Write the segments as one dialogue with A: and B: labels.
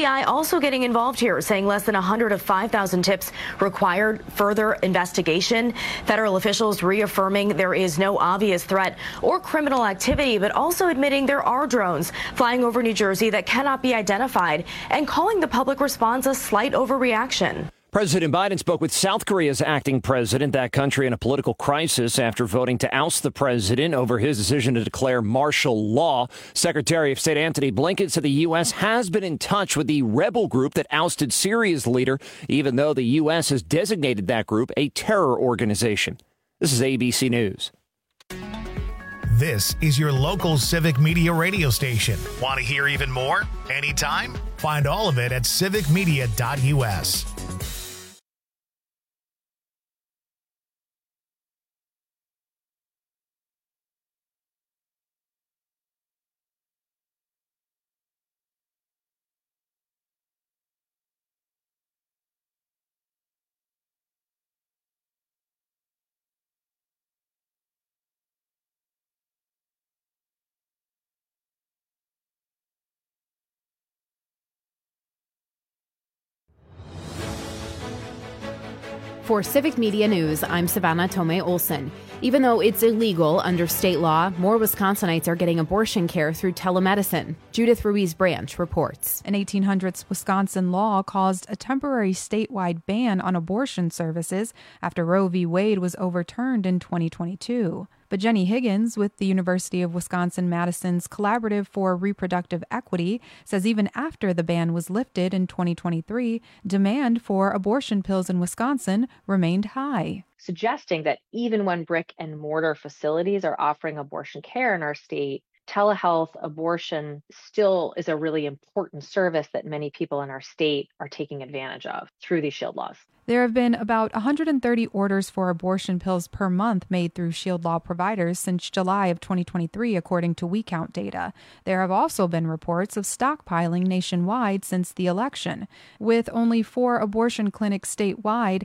A: FBI also getting involved here, saying less than 100 of 5,000 tips required further investigation. Federal officials reaffirming there is no obvious threat or criminal activity, but also admitting there are drones flying over New Jersey that cannot be identified and calling the public response a slight overreaction.
B: President Biden spoke with South Korea's acting president, that country in a political crisis after voting to oust the president over his decision to declare martial law. Secretary of State Antony Blinken said the U.S. has been in touch with the rebel group that ousted Syria's leader, even though the U.S. has designated that group a terror organization. This is ABC News.
C: This is your local Civic Media radio station. Want to hear even more? Anytime? Find all of it at civicmedia.us.
D: For Civic Media News, I'm Savannah Tomei Olson. Even though it's illegal under state law, more Wisconsinites are getting abortion care through telemedicine. Judith Ruiz Branch reports.
E: An 1800s Wisconsin law caused a temporary statewide ban on abortion services after Roe v. Wade was overturned in 2022. But Jenny Higgins with the University of Wisconsin-Madison's Collaborative for Reproductive Equity says even after the ban was lifted in 2023, demand for abortion pills in Wisconsin remained high.
F: Suggesting that even when brick and mortar facilities are offering abortion care in our state, telehealth abortion still is a really important service that many people in our state are taking advantage of through these SHIELD laws.
E: There have been about 130 orders for abortion pills per month made through SHIELD law providers since July of 2023, according to WeCount data. There have also been reports of stockpiling nationwide since the election. With only 4 abortion clinics statewide,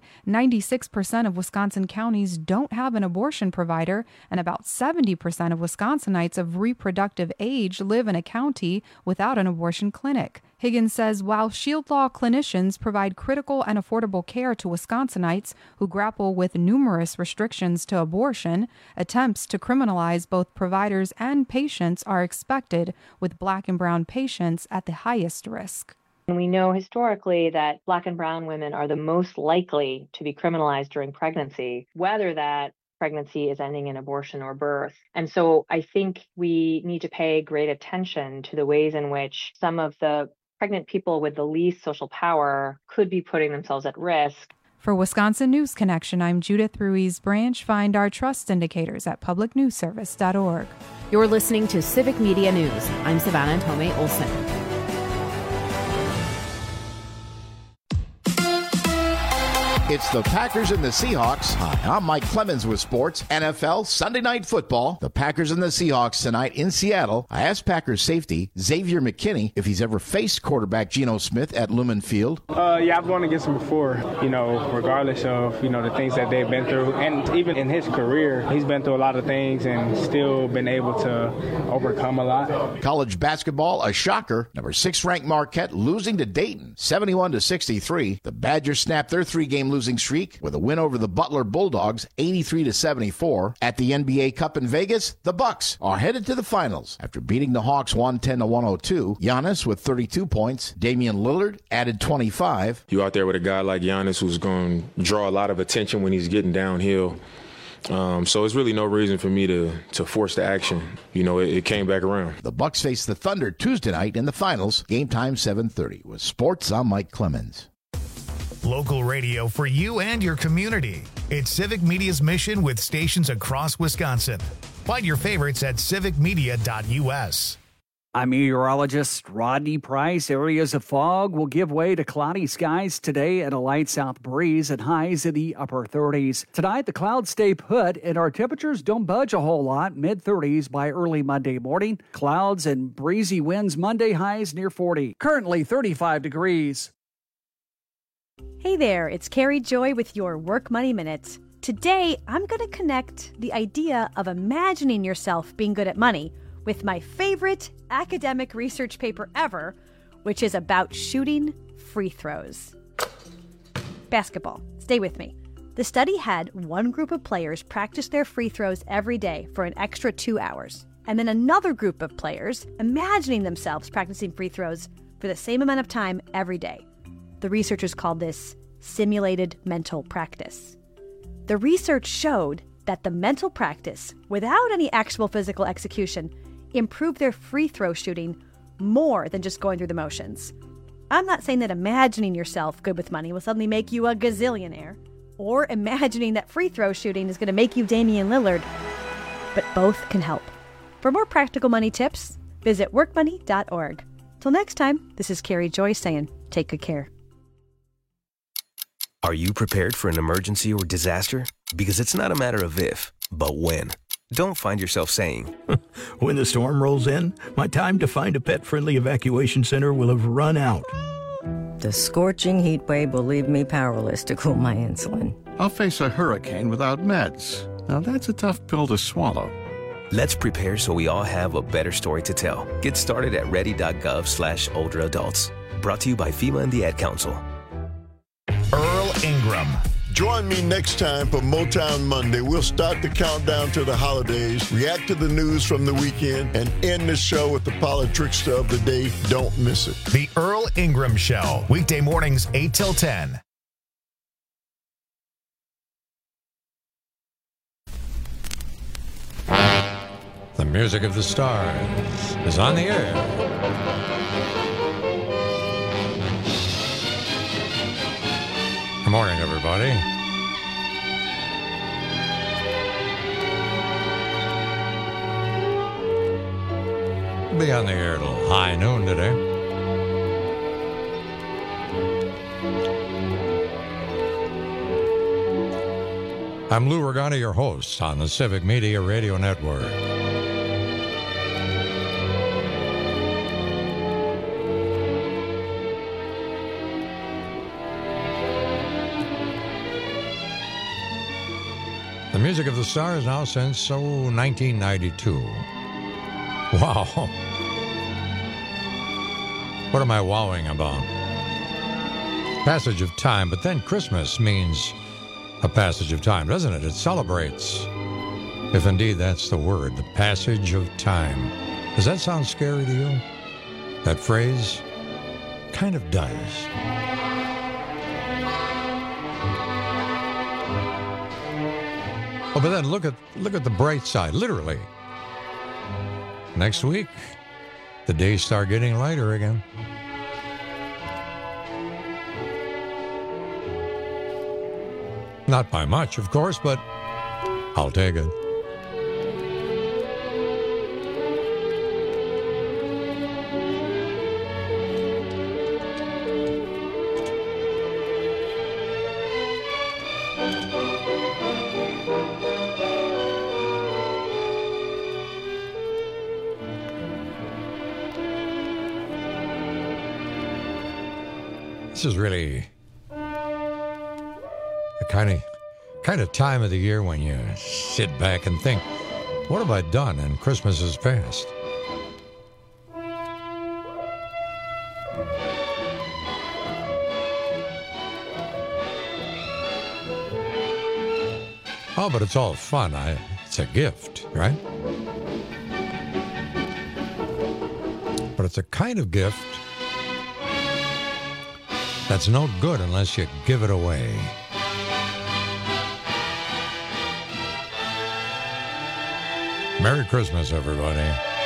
E: 96% of Wisconsin counties don't have an abortion provider, and about 70% of Wisconsinites of reproductive age live in a county without an abortion clinic. Higgins says while SHIELD law clinicians provide critical and affordable care to Wisconsinites who grapple with numerous restrictions to abortion, attempts to criminalize both providers and patients are expected, with Black and brown patients at the highest risk.
F: And we know historically that Black and brown women are the most likely to be criminalized during pregnancy, whether that pregnancy is ending in abortion or birth. And so I think we need to pay great attention to the ways in which some of the pregnant people with the least social power could be putting themselves at risk.
E: For Wisconsin News Connection, I'm Judith Ruiz Branch. Find our trust indicators at publicnewsservice.org.
D: You're listening to Civic Media News. I'm Savannah Tomei Olson.
G: It's the Packers and the Seahawks. Hi, I'm Mike Clemens with sports. NFL Sunday Night Football. The Packers and the Seahawks tonight in Seattle. I asked Packers safety Xavier McKinney if he's ever faced quarterback Geno Smith at Lumen Field.
H: Yeah, I've gone against him before, regardless of, the things that they've been through. And even in his career, he's been through a lot of things and still been able to overcome a lot.
G: College basketball, a shocker. Number 6 ranked Marquette losing to Dayton, 71-63. The Badgers snapped their 3-game losing streak with a win over the Butler Bulldogs, 83-74. At the NBA Cup in Vegas, the Bucks are headed to the finals after beating the Hawks 110-102. Giannis with 32 points. Damian Lillard added 25.
I: You out there with a guy like Giannis who's going to draw a lot of attention when he's getting downhill. So it's really no reason for me to force the action. It came back around.
G: The Bucks face the Thunder Tuesday night in the finals. Game time 7:30. With sports, I'm Mike Clemens.
C: Local radio for you and your community. It's Civic Media's mission with stations across Wisconsin. Find your favorites at civicmedia.us.
J: I'm meteorologist Rodney Price. Areas of fog will give way to cloudy skies today and a light south breeze and highs in the upper 30s. Tonight, the clouds stay put and our temperatures don't budge a whole lot, mid-30s by early Monday morning. Clouds and breezy winds Monday, highs near 40. Currently 35 degrees.
K: Hey there, it's Carrie Joy with your Work Money Minute. Today, I'm going to connect the idea of imagining yourself being good at money with my favorite academic research paper ever, which is about shooting free throws. Basketball. Stay with me. The study had one group of players practice their free throws every day for an extra 2 hours, and then another group of players imagining themselves practicing free throws for the same amount of time every day. The researchers called this simulated mental practice. The research showed that the mental practice, without any actual physical execution, improved their free throw shooting more than just going through the motions. I'm not saying that imagining yourself good with money will suddenly make you a gazillionaire, or imagining that free throw shooting is going to make you Damian Lillard, but both can help. For more practical money tips, visit workmoney.org. Till next time, this is Carrie Joy saying, take good care.
L: Are you prepared for an emergency or disaster? Because it's not a matter of if, but when. Don't find yourself saying,
M: when the storm rolls in, my time to find a pet-friendly evacuation center will have run out.
N: The scorching heat wave will leave me powerless to cool my insulin.
O: I'll face a hurricane without meds. Now that's a tough pill to swallow.
L: Let's prepare so we all have a better story to tell. Get started at ready.gov/older adults. Brought to you by FEMA and the Ad Council.
C: Earl Ingram.
P: Join me next time for Motown Monday. We'll start the countdown to the holidays, react to the news from the weekend, and end the show with the politrickster of the day. Don't miss it.
C: The Earl Ingram Show. Weekday mornings, 8 till 10.
Q: The music of the stars is on the air. Good morning, everybody. We'll be on the air till high noon today. I'm Lou Regani, your host on the Civic Media Radio Network. The music of the stars now since 1992. Wow. What am I wowing about? Passage of time, but then Christmas means a passage of time, doesn't it? It celebrates, if indeed that's the word, the passage of time. Does that sound scary to you? That phrase kind of does. Oh, but then look at the bright side, literally. Next week, the days start getting lighter again. Not by much, of course, but I'll take it. This is really the kind of time of the year when you sit back and think, what have I done? And Christmas is past. Oh, but it's all fun. It's a gift, right? But it's a kind of gift that's no good unless you give it away. Merry Christmas, everybody.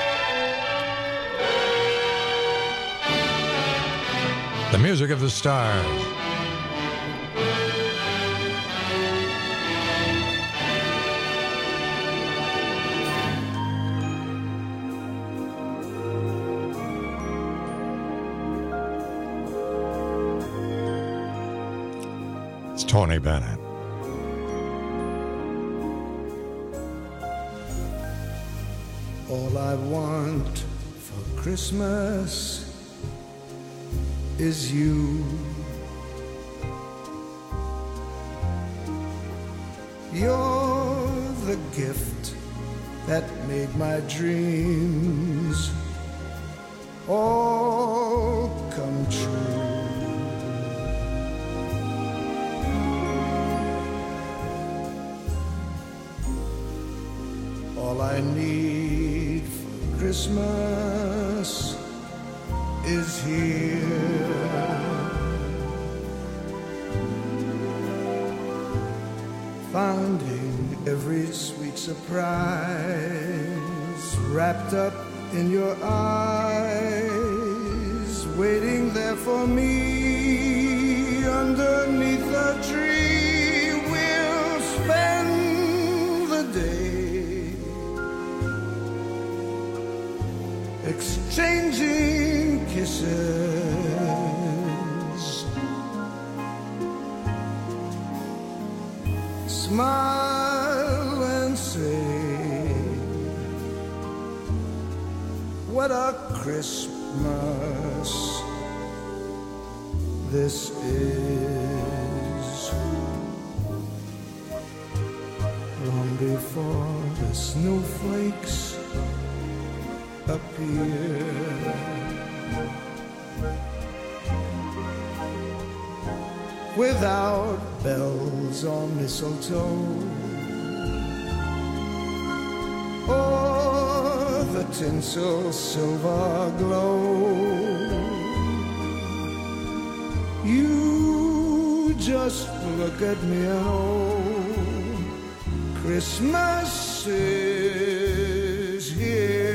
Q: The music of the stars. It's Tony Bennett.
R: All I want for Christmas is you. You're the gift that made my dreams all all I need for Christmas is here. Finding every sweet surprise wrapped up in your eyes, waiting there for me underneath the tree. We'll spend the day exchanging kisses, smile and say, what a Christmas this is. Long before the snowflakes appear, without bells or mistletoe, or the tinsel silver glow, you just look at me and oh, Christmas is here.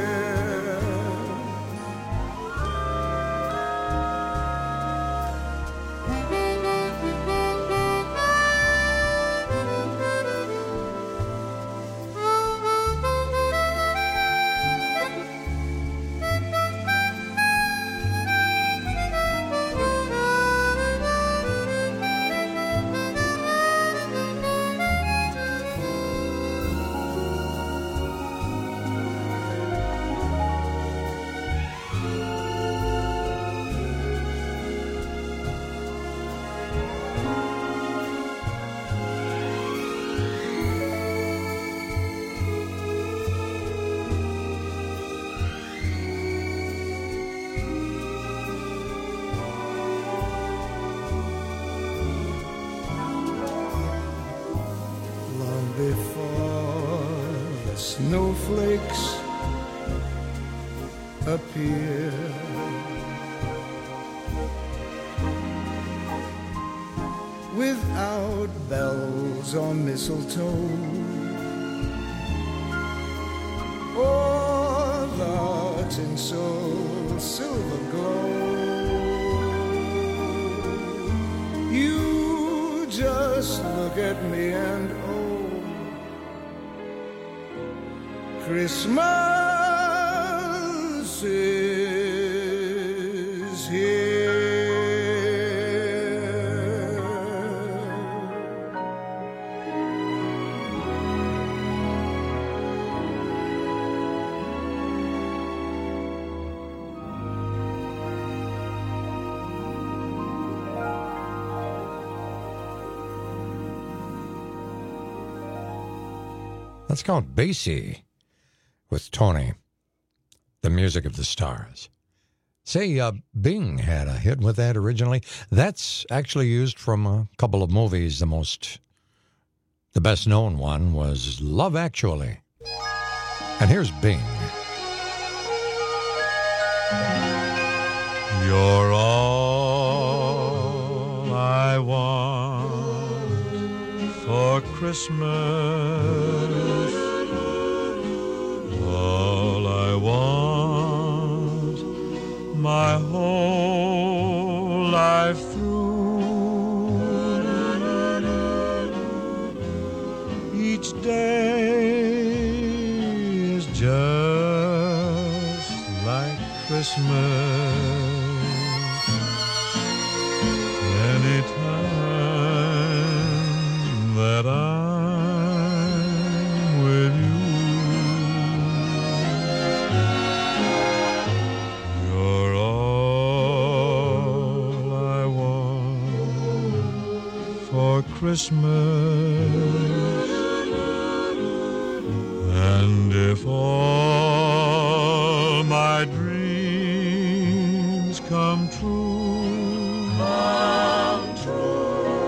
R: Snowflakes appear, without bells or mistletoe, or the tinsel silver glow, you just look at me and oh, Christmas is here.
Q: Let's call it Basie with Tony, the music of the stars. Say, Bing had a hit with that originally. That's actually used from a couple of movies. The best known one was Love Actually. And here's Bing.
S: You're all I want for Christmas. All I want my whole life through. Each day is just like Christmas. Anytime that I'm with you. Christmas, and if all my dreams come true,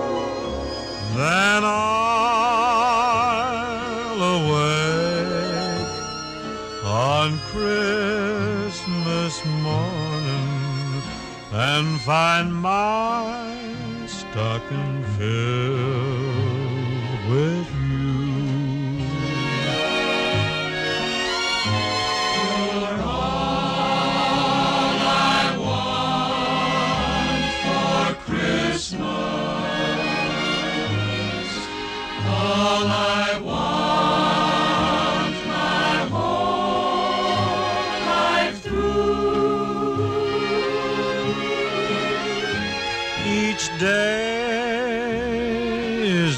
S: then I'll away and find my stocking filled with you. You're all I want for Christmas. All I want my whole life through. Each day is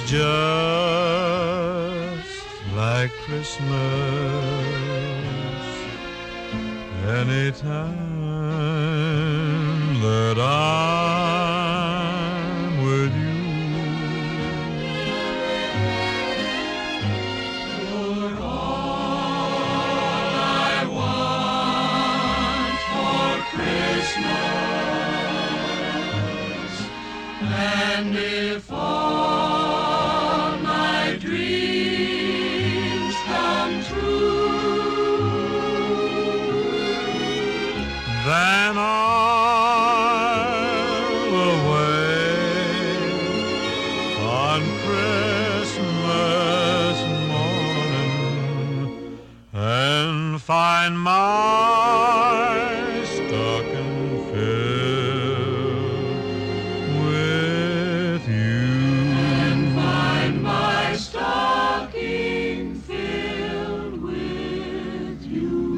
S: just like Christmas. Anytime that I'm with you. You're all I want for Christmas. And if all my dreams come true, then I'll awake on Christmas morning and find my stocking filled with you. And find my stocking filled with you.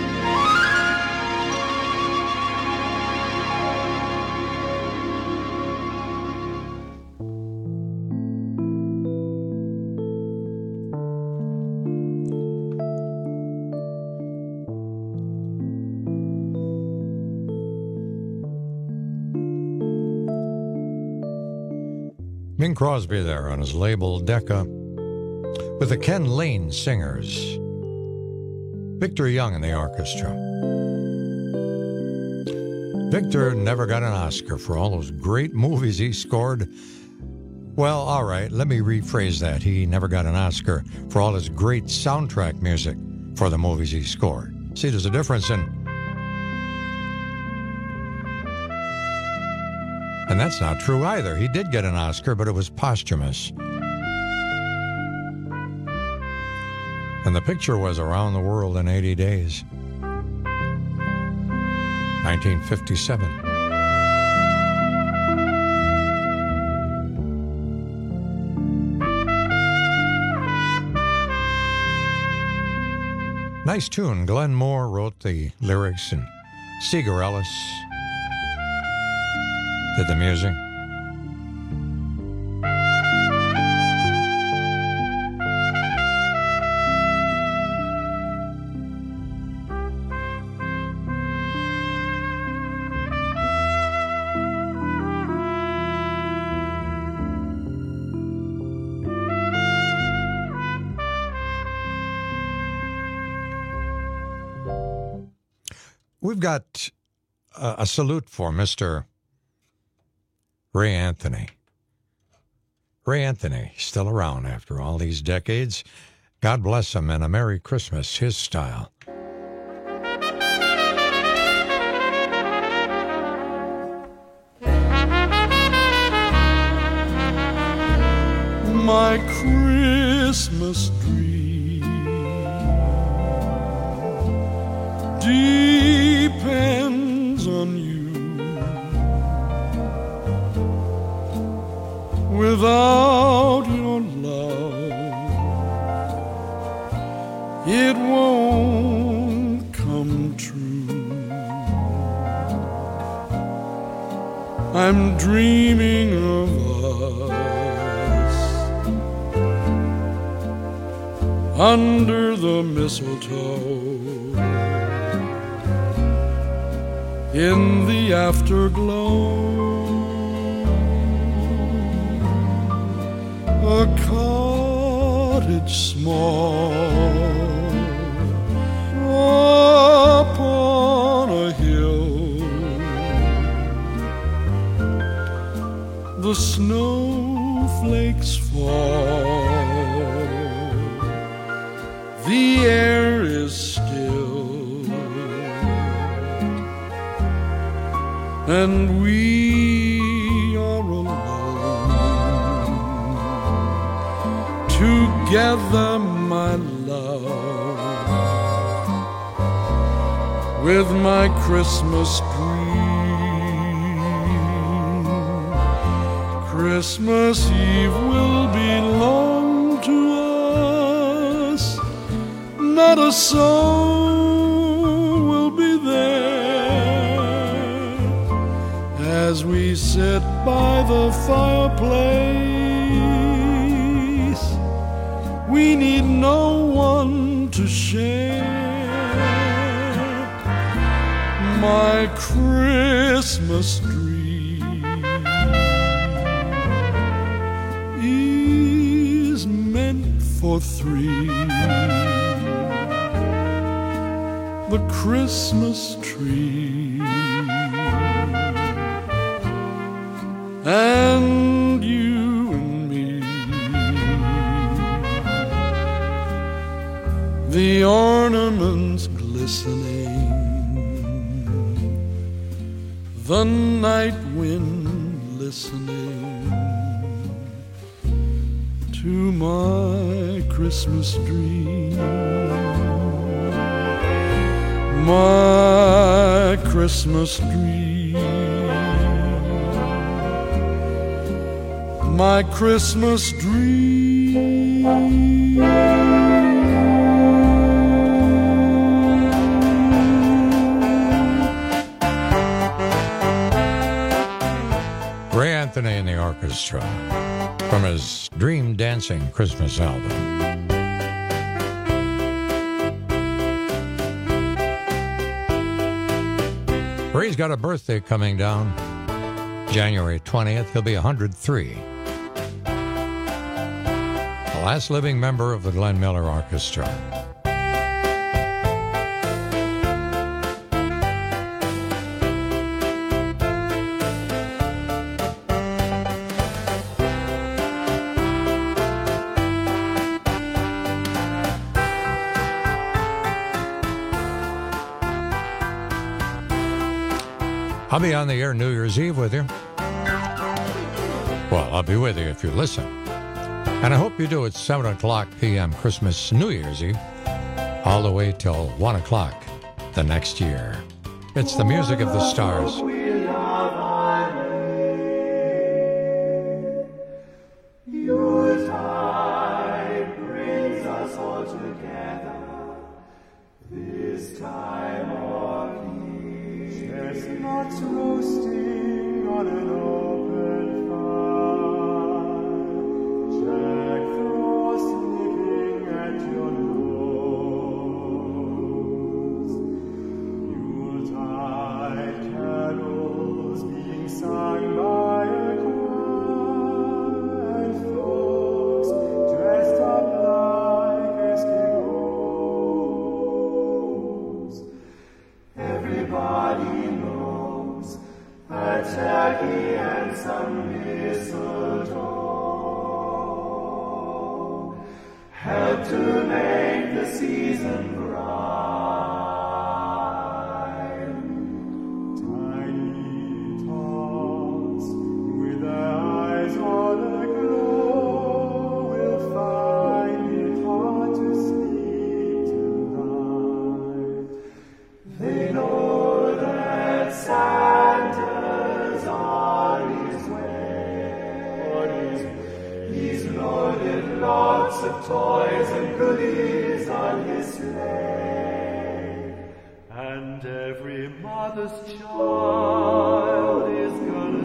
Q: Bing Crosby there on his label Decca with the Ken Lane Singers. Victor Young in the orchestra. Victor never got an Oscar for all those great movies he scored. Well, all right, let me rephrase that. He never got an Oscar for all his great soundtrack music for the movies he scored. See, there's a difference in... And that's not true either. He did get an Oscar, but it was posthumous. And the picture was Around the World in 80 Days. 1957. Nice tune. Glenn Moore wrote the lyrics and Seeger Ellis did the music. We've got a salute for Mr. Ray Anthony. Ray Anthony, still around after all these decades. God bless him, and a Merry Christmas, his style.
S: My Christmas dream depends on you. Without your love, it won't come true. I'm dreaming of us under the mistletoe in the afterglow. A cottage small upon a hill, the snowflakes fall, the air is still, and we are alone. Together, my love, with my Christmas dream. Christmas Eve will belong to us. Not a soul will be there as we sit by the fireplace. We need no one to share my Christmas dream. Is meant for three. The Christmas tree and you and me. The ornaments glistening, the night wind listening to my Christmas dream. My Christmas dream. My Christmas dream.
Q: Ray Anthony and the orchestra from his Dream Dancing Christmas album. Ray's got a birthday coming down January 20th. He'll be 103. The last living member of the Glenn Miller Orchestra. I'll be on the air New Year's Eve with you. Well, I'll be with you if you listen. And I hope you do at 7 o'clock p.m. Christmas, New Year's Eve, all the way till 1 o'clock the next year. It's the music of the stars.
S: Yuletide brings us all together. This time of year, chestnuts roasting on an open fire, Jack Frost nipping at your nose, Yuletide carols being sung by a choir, and folks dressed up like Eskimos. Everybody knows a turkey and some mistletoe help to make the season bright. Tiny tots with their eyes on a glow will find it hard to sleep tonight. They know that Santa's on his way. He's loaded lots of toys and goodies on his sleigh. And every mother's child is gonna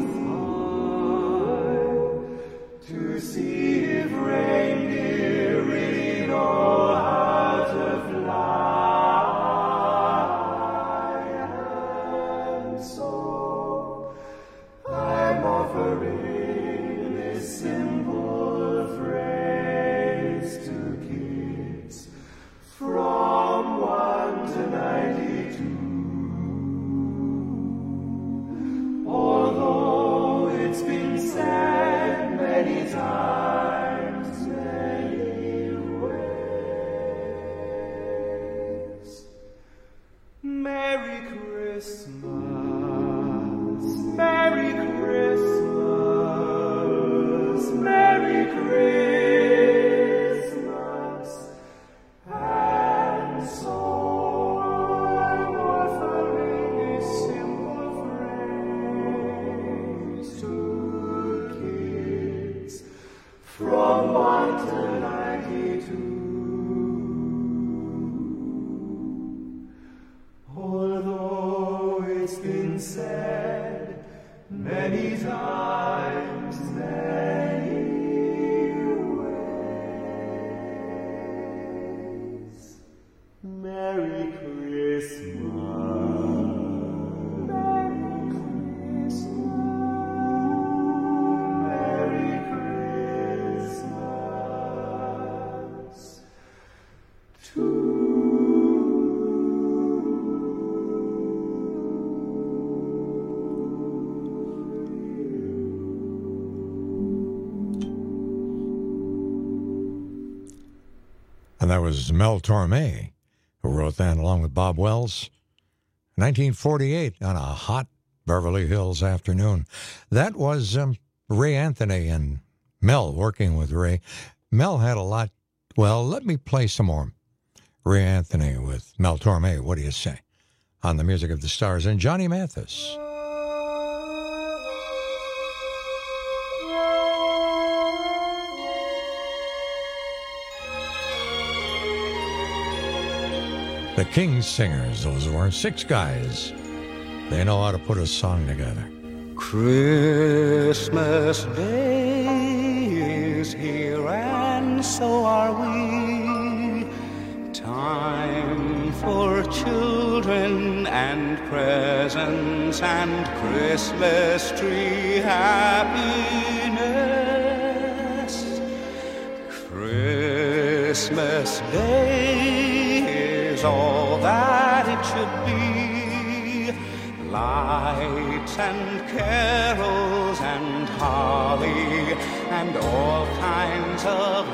S: smile to see if reindeer really know how to fly. And so I'm offering this simple phrase to kids from 1 to 92. 92. Although it's been said many times, many ways, Merry Christmas.
Q: And that was Mel Torme, who wrote that along with Bob Wells. 1948 on a hot Beverly Hills afternoon. That was Ray Anthony and Mel working with Ray. Mel had a lot. Well, let me play some more. Ray Anthony with Mel Torme, what do you say? On the Music of the Stars and Johnny Mathis. The King's Singers, those were 6 guys. They know how to put a song together.
R: Christmas Day is here and so are we. Time for children and presents and Christmas tree happiness. Christmas Day is all that it should be. Lights and carols and holly and all kinds of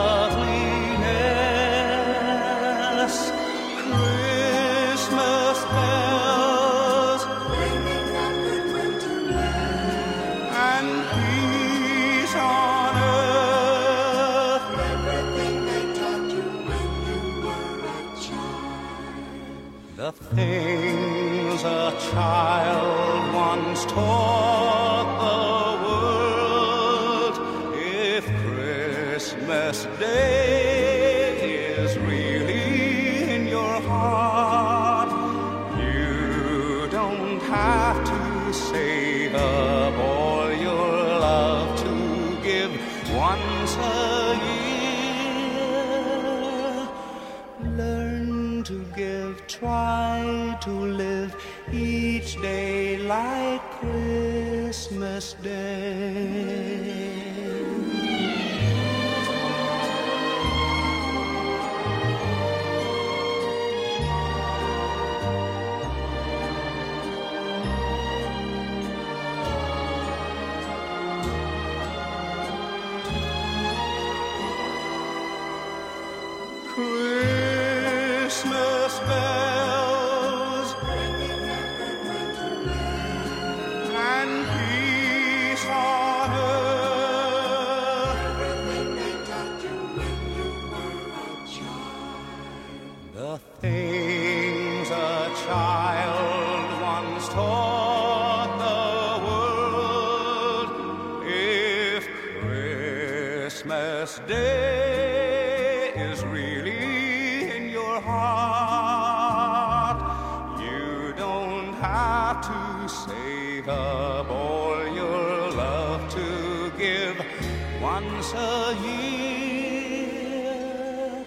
R: loveliness. Christmas bells ringing on the winter land and peace on earth. Everything they taught you when you were a child. The things a child once taught the world. If Christmas Day is really in your heart, you don't have to save up all your love to give once a year. Learn to give, try to live each day like Christmas Day. Christmas bells ringing at the winter land and peace on earth. Everything they taught you when you were a child. The things a child once taught the world. If Christmas Day is really in your heart, you don't have to save up all your love to give once a year.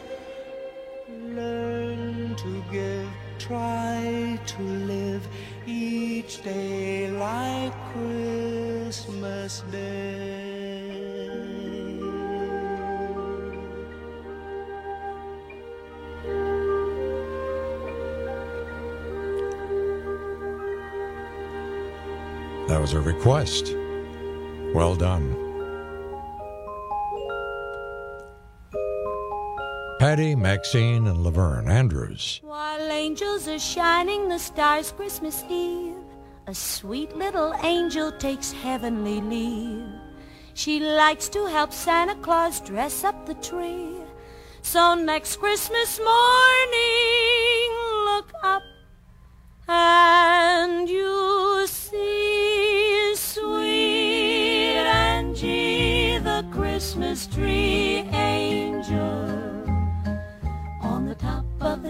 R: Learn to give, try to live each day like Christmas Day.
Q: That was a request. Well done. Patty, Maxine, and Laverne Andrews.
T: While angels are shining the stars Christmas Eve, a sweet little angel takes heavenly leave. She likes to help Santa Claus dress up the tree. So next Christmas morning, look up and you see sweet Angie, the Christmas tree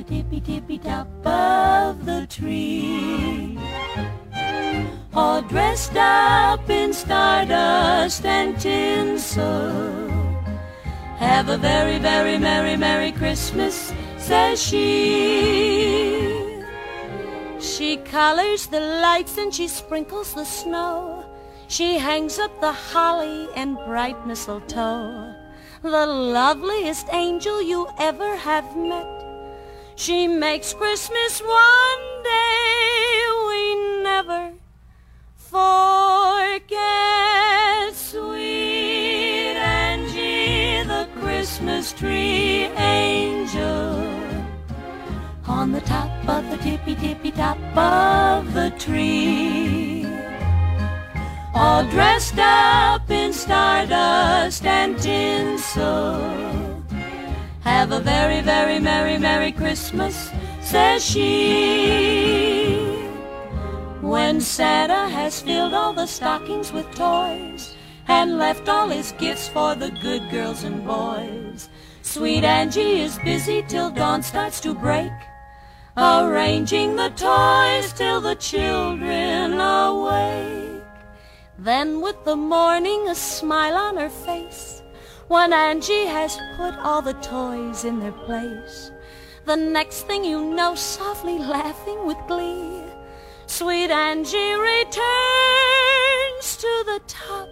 T: tippy-tippy-top of the tree. All dressed up in stardust and tinsel. Have a very, very merry, merry Christmas, says she. She colors the lights and she sprinkles the snow. She hangs up the holly and bright mistletoe. The loveliest angel you ever have met. She makes Christmas one day we never forget. Sweet Angie, the Christmas tree angel, on the top of the tippy-tippy-top of the tree. All dressed up in stardust and tinsel. Have a very, very merry, merry Christmas, says she. When Santa has filled all the stockings with toys and left all his gifts for the good girls and boys, sweet Angie is busy till dawn starts to break, arranging the toys till the children awake. Then with the morning a smile on her face, when Angie has put all the toys in their place, the next thing you know, softly laughing with glee, sweet Angie returns to the top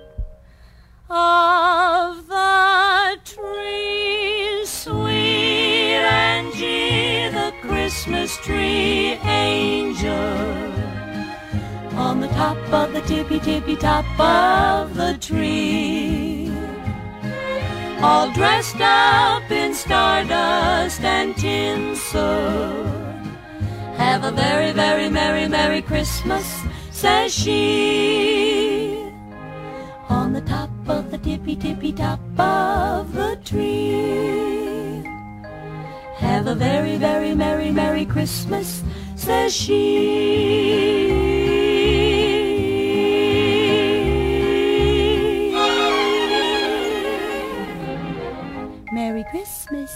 T: of the tree. Sweet Angie, the Christmas tree angel, on the top of the tippy-tippy-top of the tree. All dressed up in stardust and tinsel. Have a very, very merry, merry Christmas, says she. On the top of the tippy-tippy-top of the tree. Have a very, very merry, merry Christmas, says she. Merry Christmas.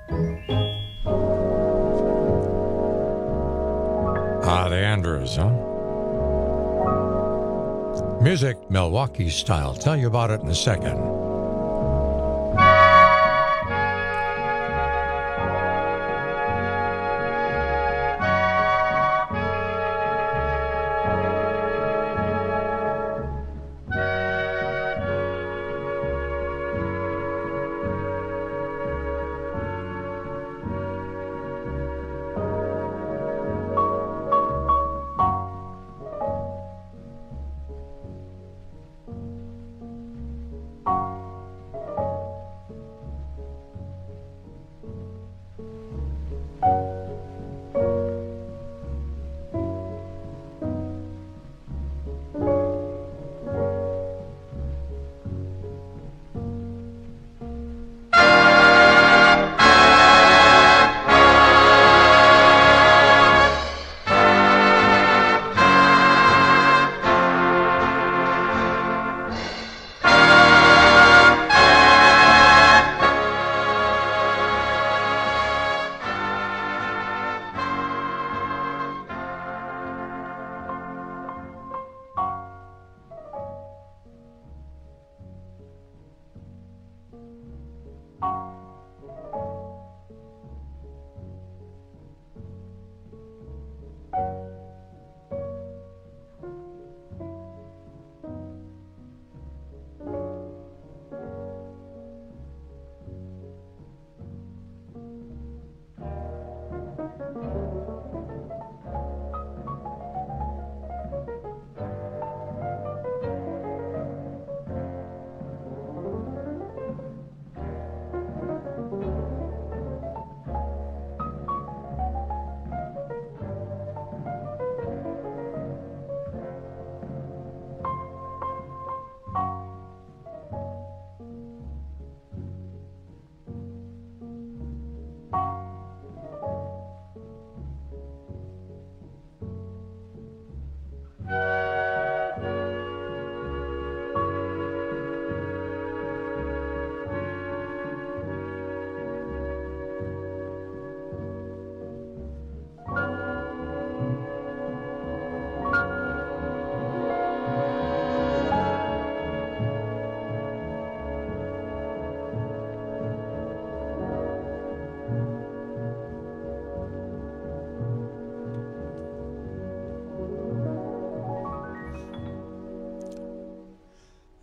Q: The Andrews, huh? Music, Milwaukee style. Tell you about it in a second.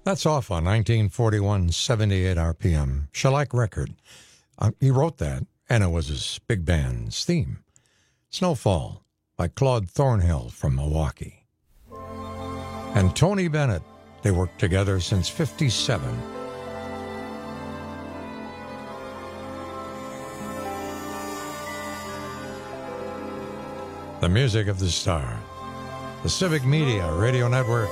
Q: That's off on 1941 78 RPM. Shellac record. He wrote that, and it was his big band's theme. Snowfall by Claude Thornhill from Milwaukee. And Tony Bennett. They worked together since '57. The music of the star. The Civic Media Radio Network.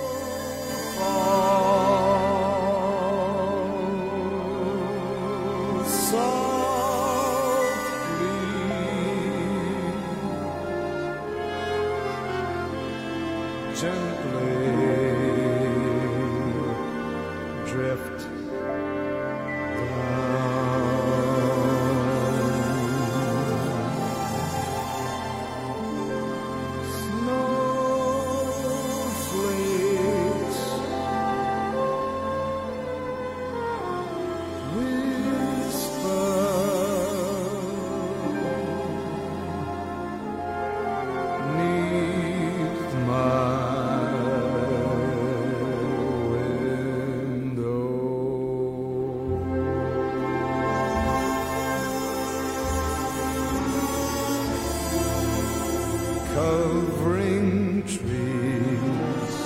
S: Covering trees,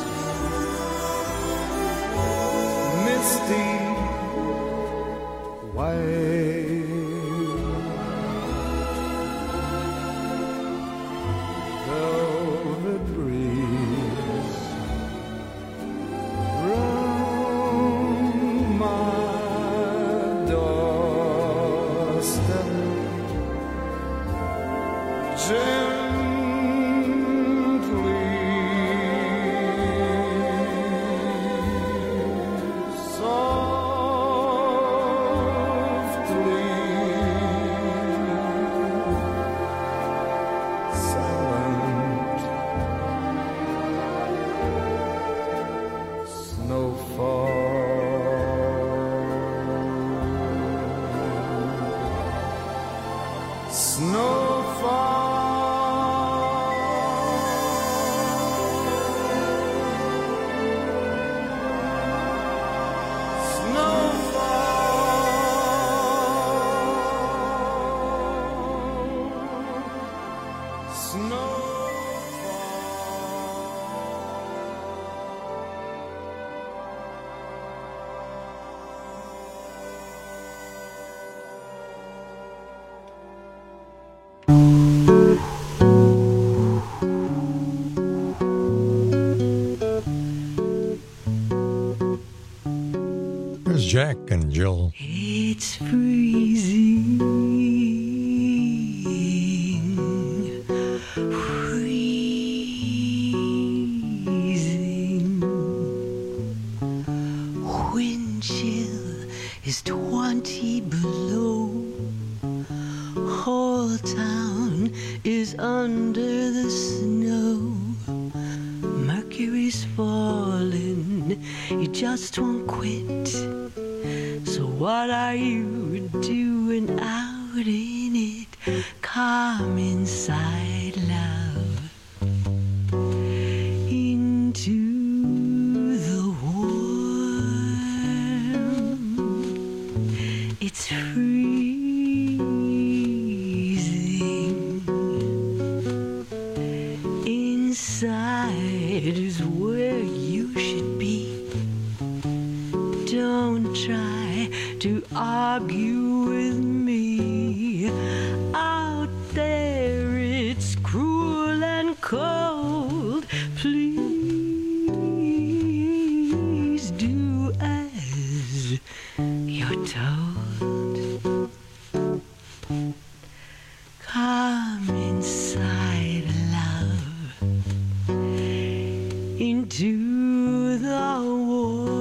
S: misty white, velvet breeze round my doorstep.
Q: Here's Jack and Jill.
U: It's freezing, freezing. Wind chill is 20 below. Whole town is under the snow. Mercury's falling, you just won't quit. So what are you doing out in it? Come inside, love, into the warm. It's freezing. Inside is where you should be. Don't try to argue with me. Out there it's cruel and cold. Please do as you're told. Come inside, love, into the warm.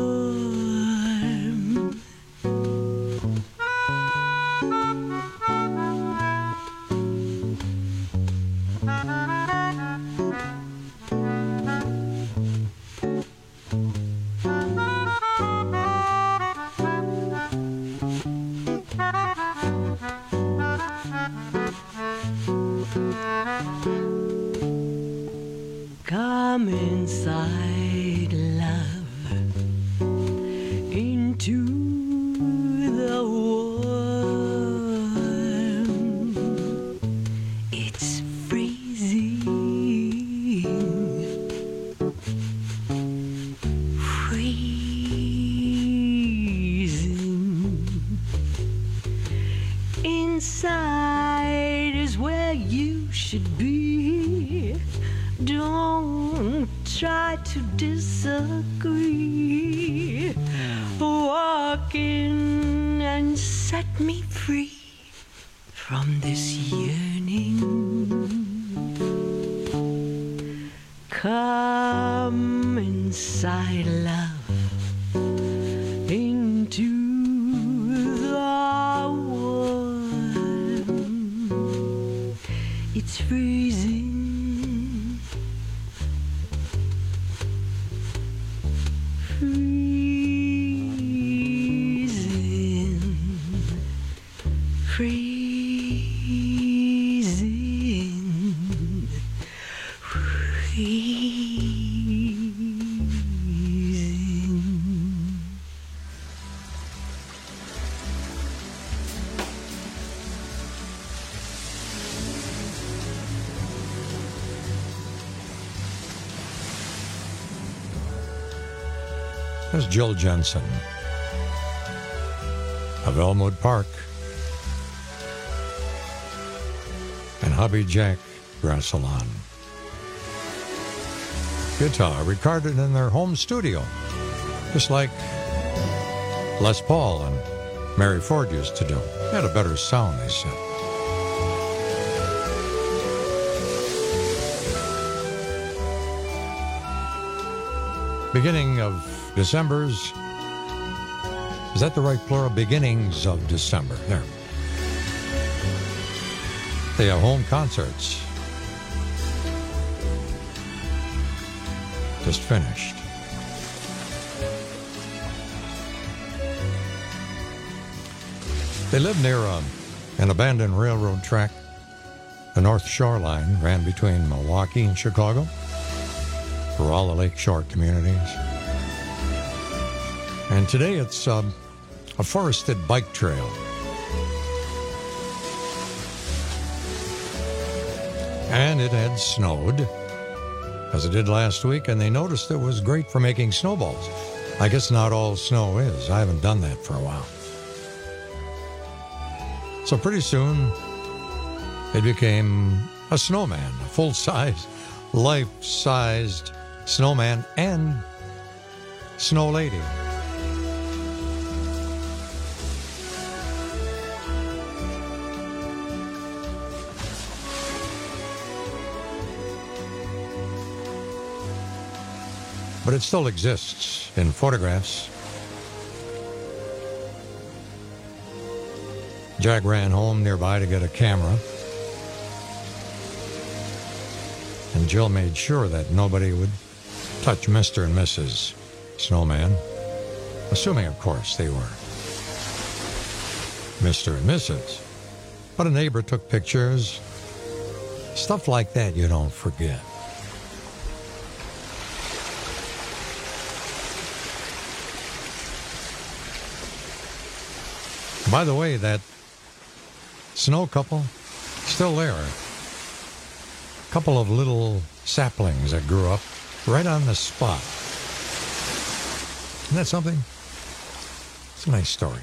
U: inside is where you should be. Don't try to disagree. Walk in and set me free from this yearning. Come inside, love, into the warm. It's freezing.
Q: There's Jill Jensen of Elmwood Park and Hubby Jack Grass Salon. Guitar recorded in their home studio, just like Les Paul and Mary Ford used to do. They had a better sound, they said. Beginning of December's, is that the right plural? Beginnings of December. There. They have home concerts. Just finished. They lived near an abandoned railroad track. The North Shore Line ran between Milwaukee and Chicago for all the lakeshore communities. And today it's a forested bike trail. And it had snowed, as it did last week, and they noticed it was great for making snowballs. I guess not all snow is. I haven't done that for a while. So pretty soon, it became a snowman, a full-size, life-sized snowman and snow lady. But it still exists in photographs. Jack ran home nearby to get a camera. And Jill made sure that nobody would touch Mr. and Mrs. Snowman. Assuming, of course, they were Mr. and Mrs. But a neighbor took pictures. Stuff like that you don't forget. By the way, that snow couple, still there. A couple of little saplings that grew up right on the spot. Isn't that something? It's a nice story.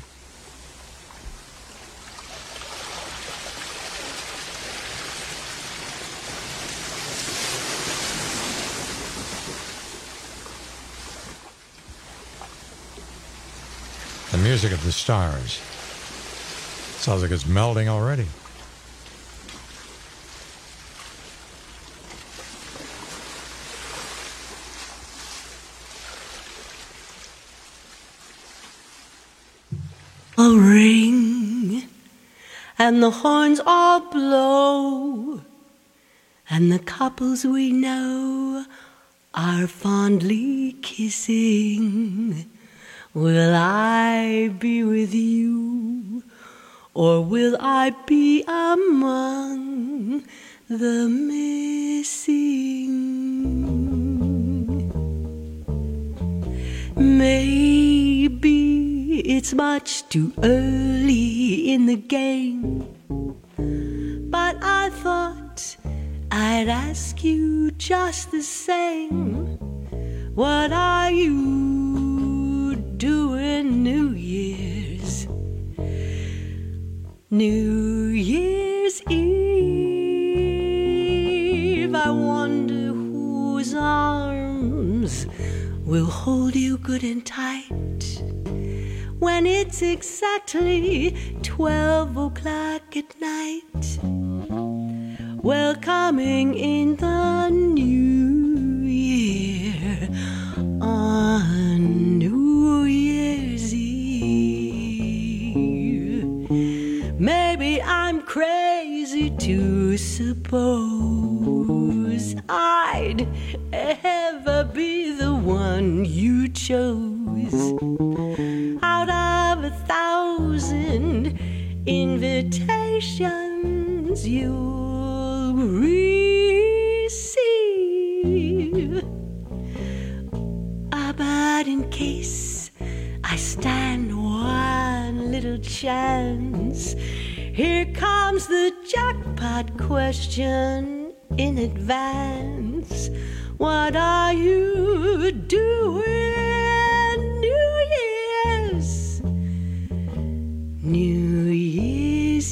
Q: The music of the stars. Sounds like it's melding already.
U: A ring, and the horns all blow, and the couples we know are fondly kissing. Will I be with you, or will I be among the missing? Maybe it's much too early in the game, but I thought I'd ask you just the same. What are you doing New Year's? New Year's will hold you good and tight when it's exactly 12 o'clock at night. Welcoming in the new year on New Year's Eve. Maybe I'm crazy to suppose I'd ever be the one you chose out of 1,000 invitations you'll receive. But in case I stand one little chance, here comes the jackpot question in advance. What are you doing New Year's? New Year's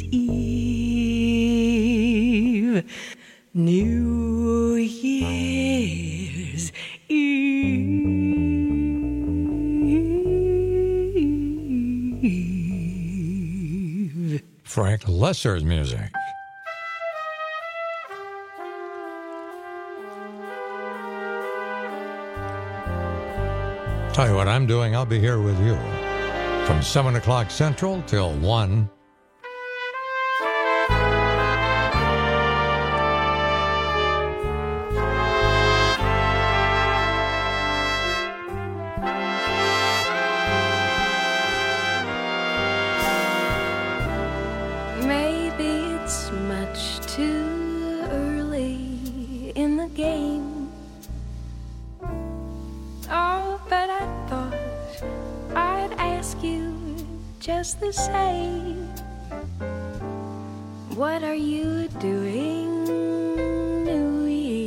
U: Eve. New Year's Eve.
Q: Frank Lesser's music. Tell you what I'm doing, I'll be here with you from 7 o'clock Central till 1.
A: Maybe it's much too early in the game. Oh, but I thought I'd ask you just the same. What are you doing New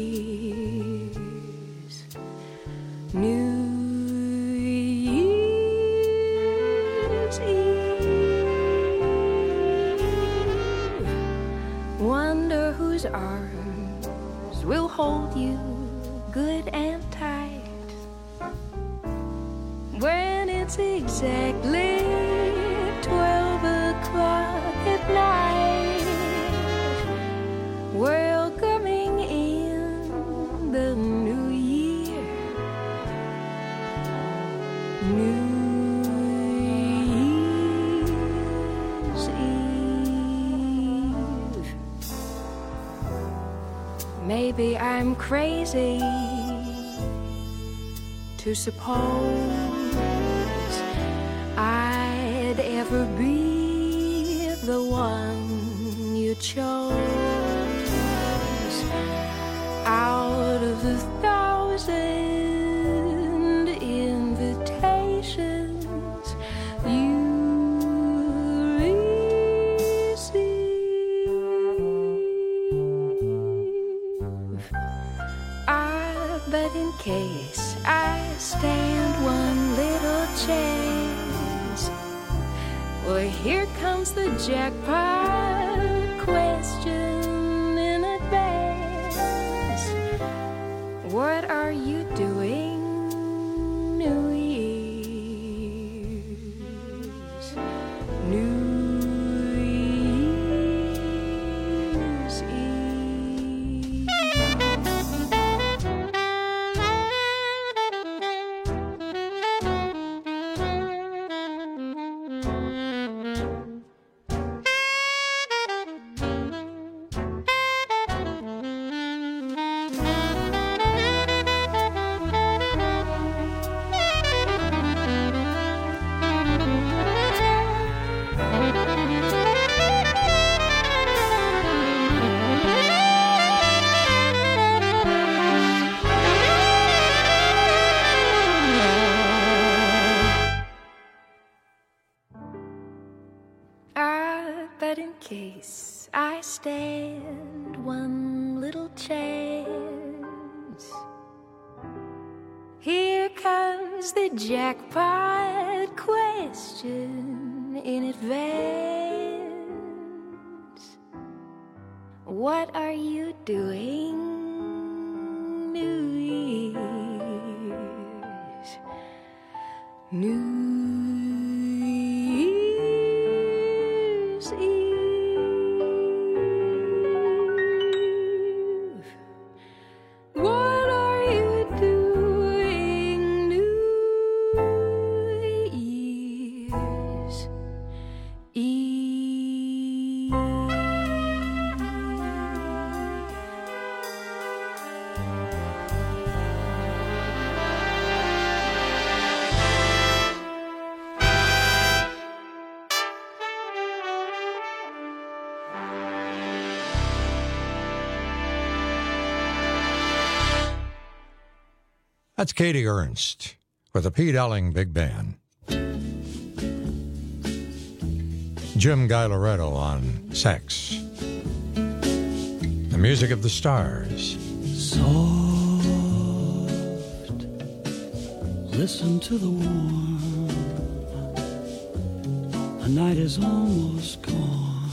A: Year's? New Year's Eve. Wonder whose arms will hold you good and tight when it's exactly 12 o'clock at night, welcoming in the new year. New Year's Eve. Maybe I'm crazy to suppose I'd ever be the one you chose out of the 1,000 invitations you receive. But in case I stand one little chance, well, here comes the jackpot question in advance. What are you doing New Year's? New Year's Eve. But in case I stand one little chance, here comes the jackpot question in advance. What are you doing New Year's?
U: New Year's Eve. What are you doing New Year's Eve?
Q: That's Katie Ernst with the Pete Elling Big Band. Jim Guy Loretto on sax. The Music of the Stars.
B: Soft, listen to the warm. The night is almost gone.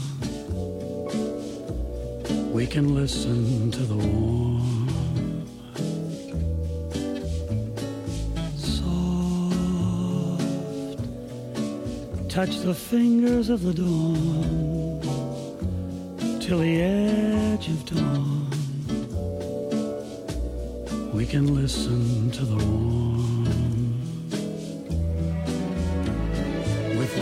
B: We can listen to the warm. Touch the fingers of the dawn till the edge of dawn. We can listen to the warm. With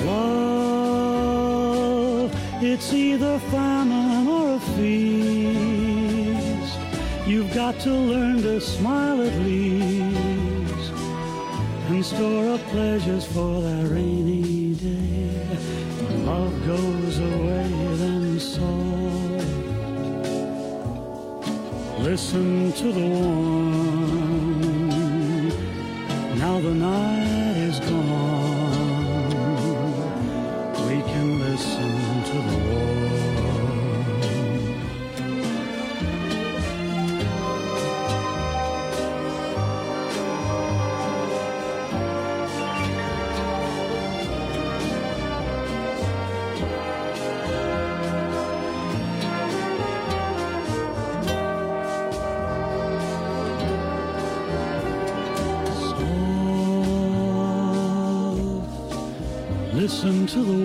B: love, it's either famine or a feast. You've got to learn to smile at least and store up pleasures for that rainy day. When love goes away, then soft, listen to the warm. Now the night is gone. We can listen to the warm. Listen to the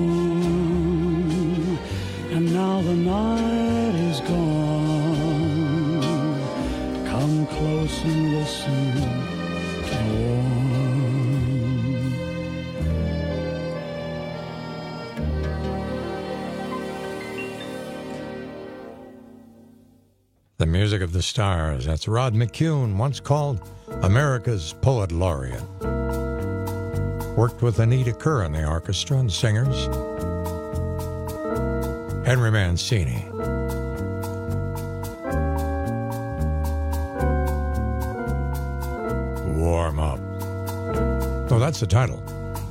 B: warm, and now the night is gone. Come close and listen to the warm.
Q: The Music of the Stars. That's Rod McCune, once called America's Poet Laureate. Worked with Anita Kerr in the orchestra and singers. Henry Mancini. Warm Up. Oh, that's the title.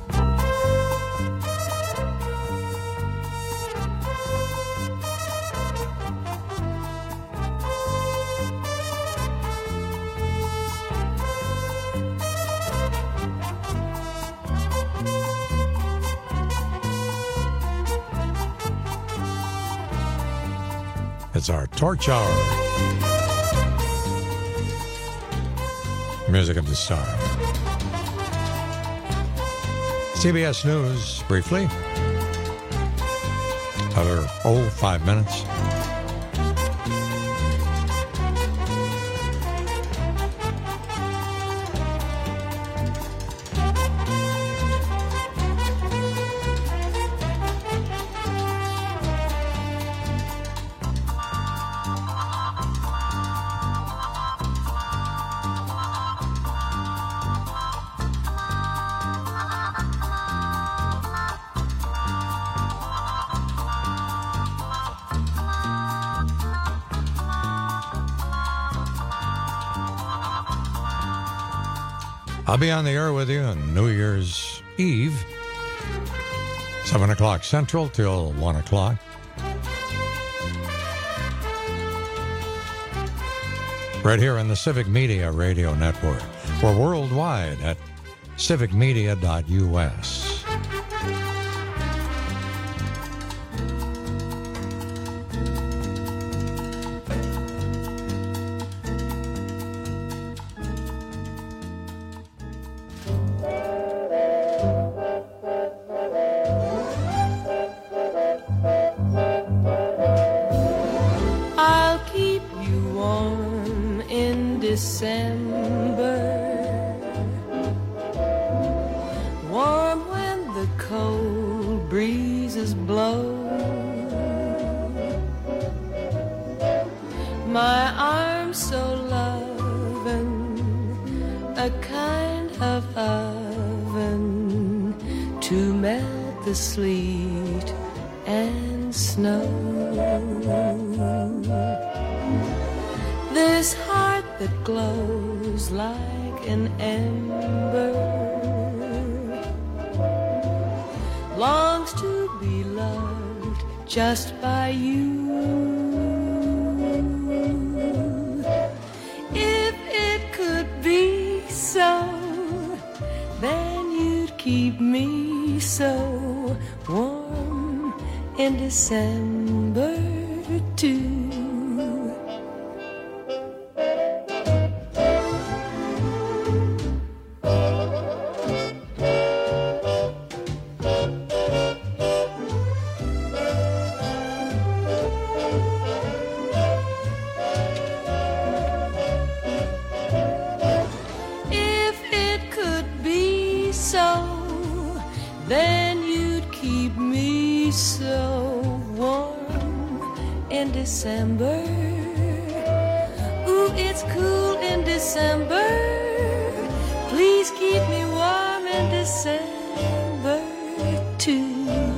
Q: It's our Torch Hour. Music of the Star. CBS News, briefly. Another 5 minutes. I'll be on the air with you on New Year's Eve, 7 o'clock Central till 1 o'clock. Right here on the Civic Media Radio Network. We're worldwide at civicmedia.us.
A: cold breezes blow. My arms so loving, a kind of oven to melt the sleet and snow. This heart that glows like an ember longs to be loved just by you. If it could be so, then you'd keep me so warm in December too. December, ooh, it's cool in December. Please keep me warm in December too.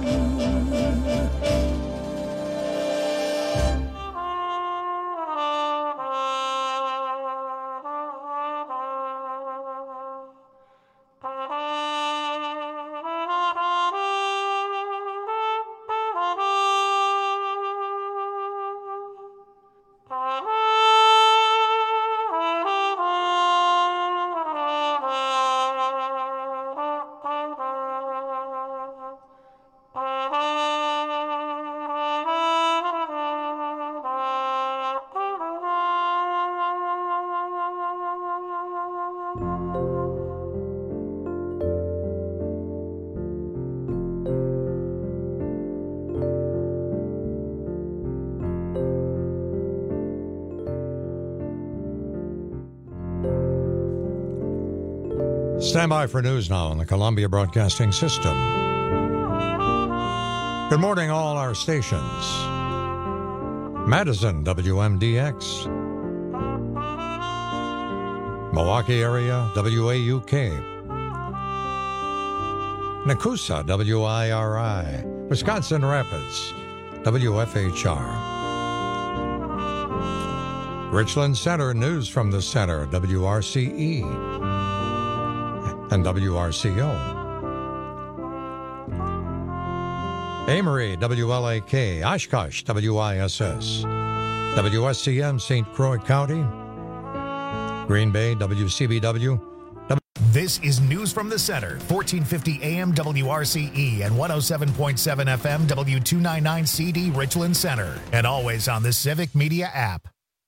Q: Stand by for news now on the Columbia Broadcasting System. Good morning, all our stations. Madison, WMDX. Milwaukee area, WAUK. Nakusa, WIRI. Wisconsin Rapids, WFHR. Richland Center, news from the center, WRCE. And WRCO. Amory, WLAK, Oshkosh, WISS, WSCM, St. Croix County, Green Bay, WCBW.
C: This is News from the Center, 1450 AM WRCE and 107.7 FM W299CD Richland Center, and always on the Civic Media app.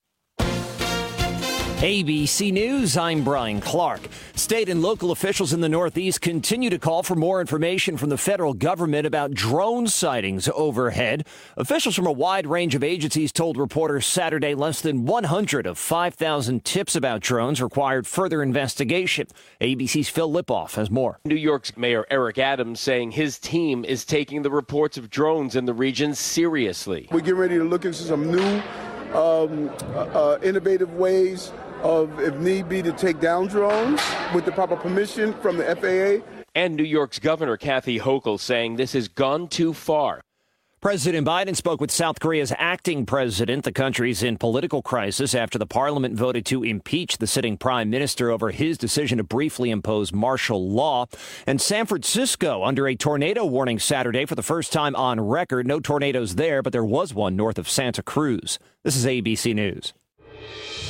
F: ABC News, I'm Brian Clark. State and local officials in the Northeast continue to call for more information from the federal government about drone sightings overhead. Officials from a wide range of agencies told reporters Saturday less than 100 of 5,000 tips about drones required further investigation. ABC's Phil Lipoff has more.
V: New York's Mayor Eric Adams saying his team is taking the reports of drones in the region seriously.
W: We're getting ready to look into some new innovative ways of, if need be, to take down drones with the proper permission from the FAA.
V: And New York's Governor Kathy Hochul saying this has gone too far.
F: President Biden spoke with South Korea's acting president. The country's in political crisis after the parliament voted to impeach the sitting prime minister over his decision to briefly impose martial law. And San Francisco under a tornado warning Saturday for the first time on record. No tornadoes there, but there was one north of Santa Cruz. This is ABC News.